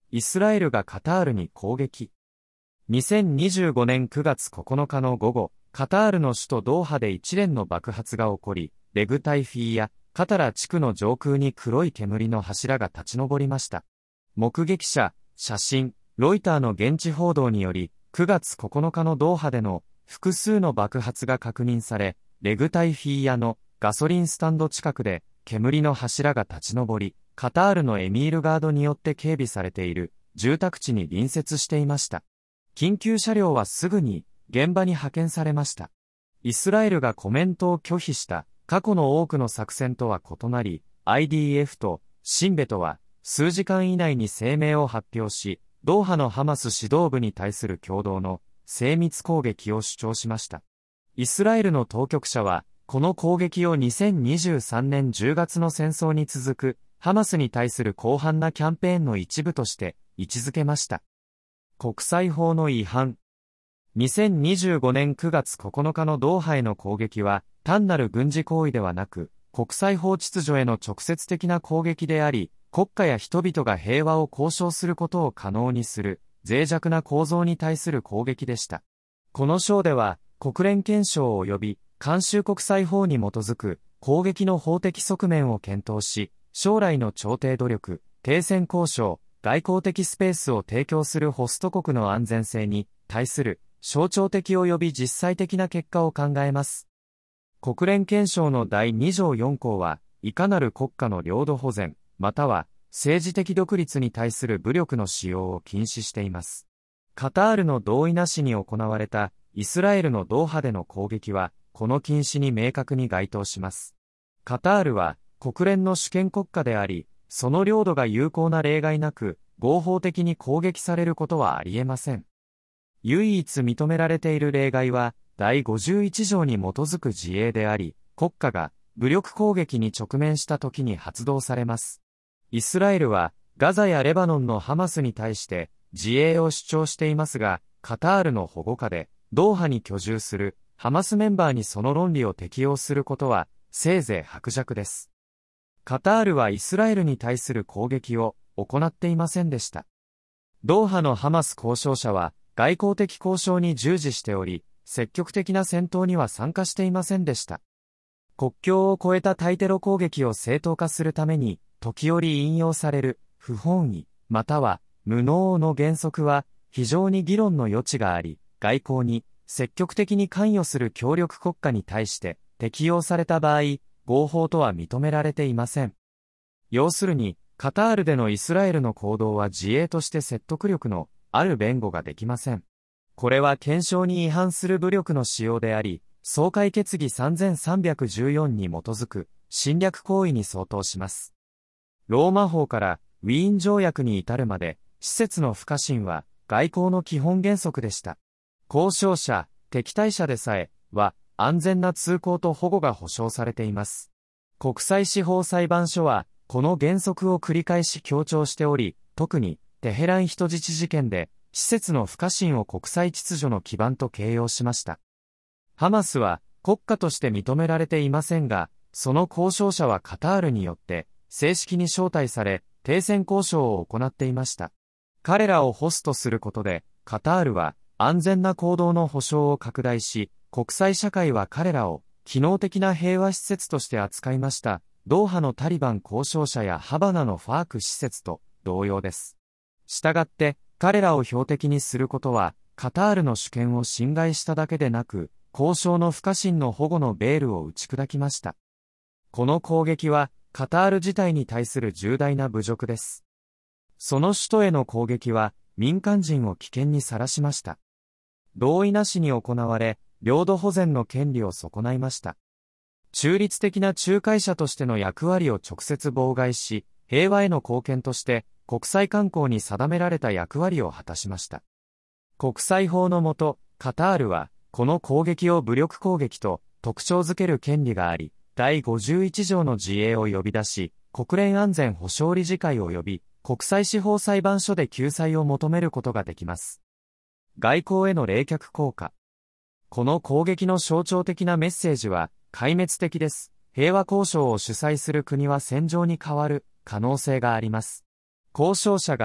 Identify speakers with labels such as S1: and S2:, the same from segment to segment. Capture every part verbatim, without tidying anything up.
S1: イスラエルがカタールに攻撃。にせんにじゅうごねんくがつここのかの午後、カタールの首都ドーハで一連の爆発が起こり、レグタイフィーやカタラ地区の上空に黒い煙の柱が立ち上りました。目撃者、写真、ロイターの現地報道により、くがつここのかのドーハでの複数の爆発が確認され、レグタイフィーヤのガソリンスタンド近くで煙の柱が立ち上り、カタールのエミールガードによって警備されている住宅地に隣接していました。緊急車両はすぐに現場に派遣されました。イスラエルがコメントを拒否した過去の多くの作戦とは異なり、アイディーエフ とシンベトは数時間以内に声明を発表し、ドーハのハマス指導部に対する共同の精密攻撃を主張しました。イスラエルの当局者は、この攻撃をにせんにじゅうさんねんじゅうがつの戦争に続くハマスに対する広範なキャンペーンの一部として位置づけました。国際法の違反。にせんにじゅうごねんくがつここのかのドーハへの攻撃は単なる軍事行為ではなく、国際法秩序への直接的な攻撃であり、国家や人々が平和を交渉することを可能にする脆弱な構造に対する攻撃でした。この章では国連憲章及び慣習国際法に基づく攻撃の法的側面を検討し、将来の調停努力、停戦交渉、外交的スペースを提供するホスト国の安全性に対する象徴的及び実際的な結果を考えます。国連憲章のだいに条よん項は、いかなる国家の領土保全、または政治的独立に対する武力の使用を禁止しています。カタールの同意なしに行われたイスラエルのドーハでの攻撃は、この禁止に明確に該当します。カタールは国連の主権国家であり、その領土が有効な例外なく、合法的に攻撃されることはありえません。唯一認められている例外は、だいごじゅういち条に基づく自衛であり、国家が武力攻撃に直面した時に発動されます。イスラエルは、ガザやレバノンのハマスに対して自衛を主張していますが、カタールの保護下で、ドーハに居住するハマスメンバーにその論理を適用することは、せいぜい薄弱です。カタールはイスラエルに対する攻撃を行っていませんでした。ドーハのハマス交渉者は外交的交渉に従事しており、積極的な戦闘には参加していませんでした。国境を越えた対テロ攻撃を正当化するために、時折引用される不本意、または無能の原則は非常に議論の余地があり、外交に積極的に関与する協力国家に対して適用された場合、合法とは認められていません。要するに、カタールでのイスラエルの行動は自衛として説得力のある弁護ができません。これは憲章に違反する武力の使用であり、総会決議さんぜんさんびゃくじゅうよんに基づく侵略行為に相当します。ローマ法からウィーン条約に至るまで、施設の不可侵は外交の基本原則でした。交渉者、敵対者でさえは安全な通行と保護が保障されています。国際司法裁判所はこの原則を繰り返し強調しており、特にテヘラン人質事件で施設の不可侵を国際秩序の基盤と形容しました。ハマスは国家として認められていませんが、その交渉者はカタールによって正式に招待され、停戦交渉を行っていました。彼らをホストすることで、カタールは安全な行動の保障を拡大し、国際社会は彼らを機能的な平和施設として扱いました。ドーハのタリバン交渉者やハバナのファーク施設と同様です。したがって、彼らを標的にすることは、カタールの主権を侵害しただけでなく、交渉の不可侵の保護のベールを打ち砕きました。この攻撃は、カタール自体に対する重大な侮辱です。その首都への攻撃は、民間人を危険にさらしました。同意なしに行われ、領土保全の権利を損ないました。中立的な仲介者としての役割を直接妨害し、平和への貢献として、国際慣行に定められた役割を果たしました。国際法の下、カタールは、この攻撃を武力攻撃と特徴づける権利があり、だいごじゅういち条の自衛を呼び出し、国連安全保障理事会を呼び、国際司法裁判所で救済を求めることができます。外交への冷却効果。この攻撃の象徴的なメッセージは、壊滅的です。平和交渉を主催する国は戦場に変わる可能性があります。交渉者が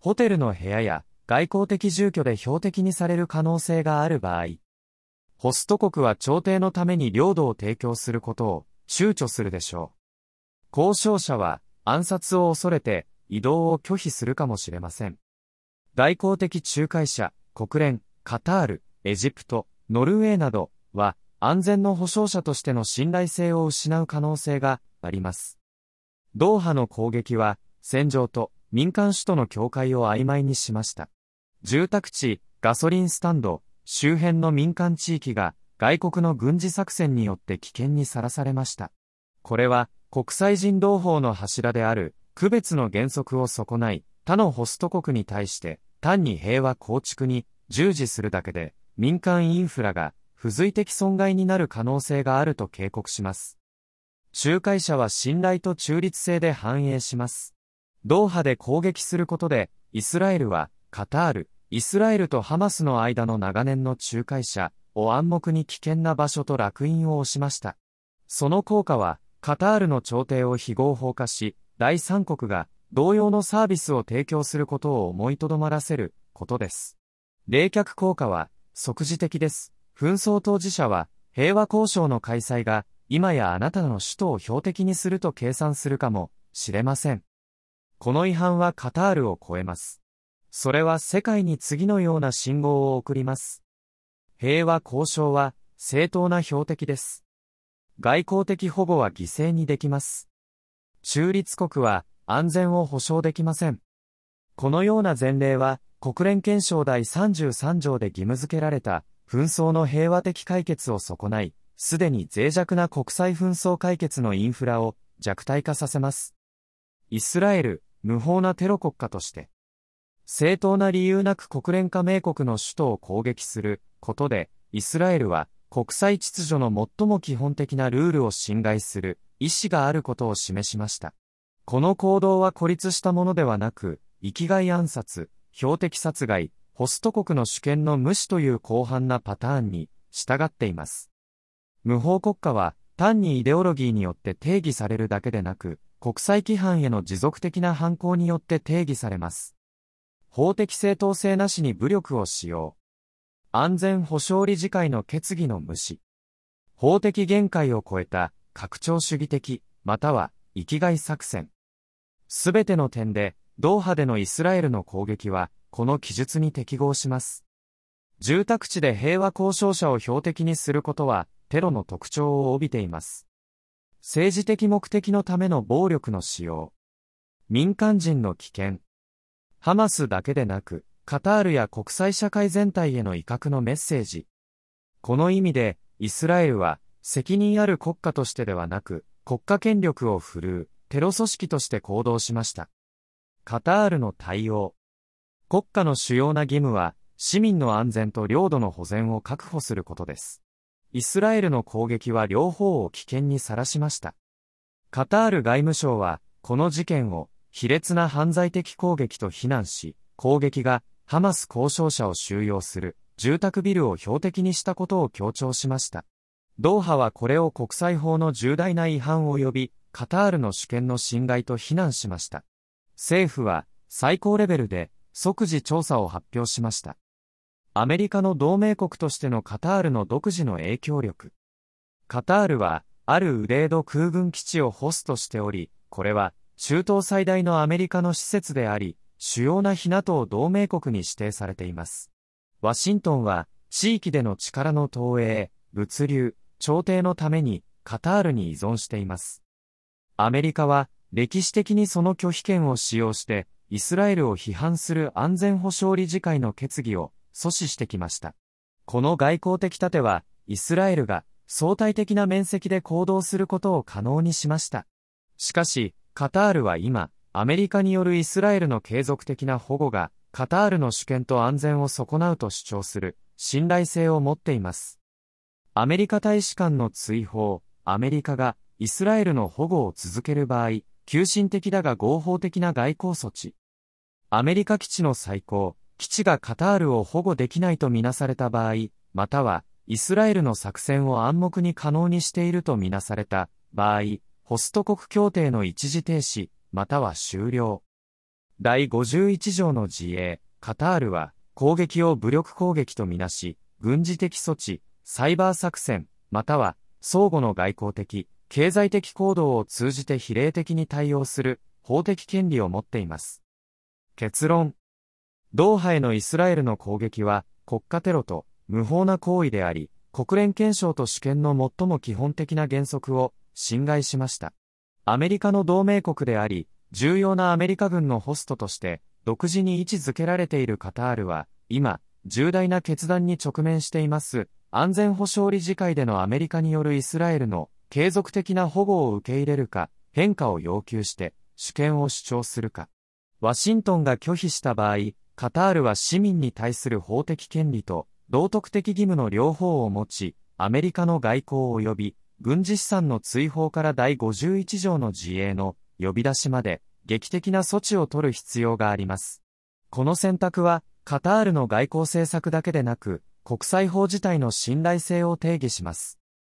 S1: ホテルの部屋や外交的住居で標的にされる可能性がある場合、ホスト国は調停のために領土を提供することを躊躇するでしょう。交渉者は暗殺を恐れて移動を拒否するかもしれません。外交的仲介者、国連、カタール、エジプト、ノルウェーなどは安全の保証者としての信頼性を失う可能性があります。ドーハの攻撃は戦場と民間首都の境界を曖昧にしました。住宅地、ガソリンスタンド、周辺の民間地域が外国の軍事作戦によって危険にさらされました。これは国際人道法の柱である区別の原則を損ない他のホスト国に対して単に平和構築に従事するだけで民間インフラが付随的損害になる可能性があると警告します。仲介者は信頼と中立性で反映します。ドーハで攻撃することでイスラエルはカタール、イスラエルとハマスの間の長年の仲介者を暗黙に危険な場所と烙印を押しました。その効果はカタールの調停を非合法化し、第三国が同様のサービスを提供することを思いとどまらせることです。冷却効果は即時的です。紛争当事者は平和交渉の開催が今やあなたの首都を標的にすると計算するかもしれません。この違反はカタールを超えます。それは世界に次のような信号を送ります。平和交渉は正当な標的です。外交的保護は犠牲にできます。中立国は安全を保障できません。このような前例は国連憲章第さんじゅうさん条で義務付けられた紛争の平和的解決を損ない、すでに脆弱な国際紛争解決のインフラを弱体化させます。イスラエル、無法なテロ国家として、正当な理由なく国連加盟国の首都を攻撃することで、イスラエルは国際秩序の最も基本的なルールを侵害する意思があることを示しました。この行動は孤立したものではなく、域外暗殺、標的殺害、ホスト国の主権の無視という広範なパターンに従っています。無法国家は単にイデオロギーによって定義されるだけでなく、国際規範への持続的な反抗によって定義されます。法的正当性なしに武力を使用。安全保障理事会の決議の無視。法的限界を超えた拡張主義的、または域外作戦。すべての点で、ドーハでのイスラエルの攻撃は、この記述に適合します。住宅地で平和交渉者を標的にすることは、テロの特徴を帯びています。政治的目的のための暴力の使用。民間人の危険。ハマスだけでなく、カタールや国際社会全体への威嚇のメッセージ。この意味で、イスラエルは、責任ある国家としてではなく、国家権力を振るう、テロ組織として行動しました。カタールの対応。国家の主要な義務は、市民の安全と領土の保全を確保することです。イスラエルの攻撃は両方を危険にさらしました。カタール外務省は、この事件を、卑劣な犯罪的攻撃と非難し、攻撃がハマス交渉者を収容する住宅ビルを標的にしたことを強調しました。ドーハはこれを国際法の重大な違反及びカタールの主権の侵害と非難しました。政府は最高レベルで即時調査を発表しました。アメリカの同盟国としてのカタールの独自の影響力。カタールはあるウレード空軍基地をホストしており、これは中東最大のアメリカの施設であり、主要な非 ナトー 同盟国に指定されています。ワシントンは地域での力の投影、物流、調停のためにカタールに依存しています。アメリカは歴史的にその拒否権を使用してイスラエルを批判する安全保障理事会の決議を阻止してきました。この外交的盾はイスラエルが相対的な面積で行動することを可能にしました。しかし、カタールは今、アメリカによるイスラエルの継続的な保護が、カタールの主権と安全を損なうと主張する、信頼性を持っています。アメリカ大使館の追放、アメリカがイスラエルの保護を続ける場合、急進的だが合法的な外交措置。アメリカ基地の再興、基地がカタールを保護できないとみなされた場合、または、イスラエルの作戦を暗黙に可能にしているとみなされた場合、ホスト国協定の一時停止、または終了。 だいごじゅういち条の自衛、カタールは、攻撃を武力攻撃とみなし、軍事的措置、サイバー作戦、または、相互の外交的、経済的行動を通じて比例的に対応する、法的権利を持っています。結論。ドーハへのイスラエルの攻撃は、国家テロと無法な行為であり、国連憲章と主権の最も基本的な原則を侵害しました。アメリカの同盟国であり、重要なアメリカ軍のホストとして、独自に位置づけられているカタールは、今、重大な決断に直面しています。安全保障理事会でのアメリカによるイスラエルの継続的な保護を受け入れるか、変化を要求して、主権を主張するか。ワシントンが拒否した場合、カタールは市民に対する法的権利と道徳的義務の両方を持ち、アメリカの外交及び軍事資産の追放からだいごじゅういち条の自衛の呼び出しまで劇的な措置を取る必要があります。この選択はカタールの外交政策だけでなく、国際法自体の信頼性を定義します。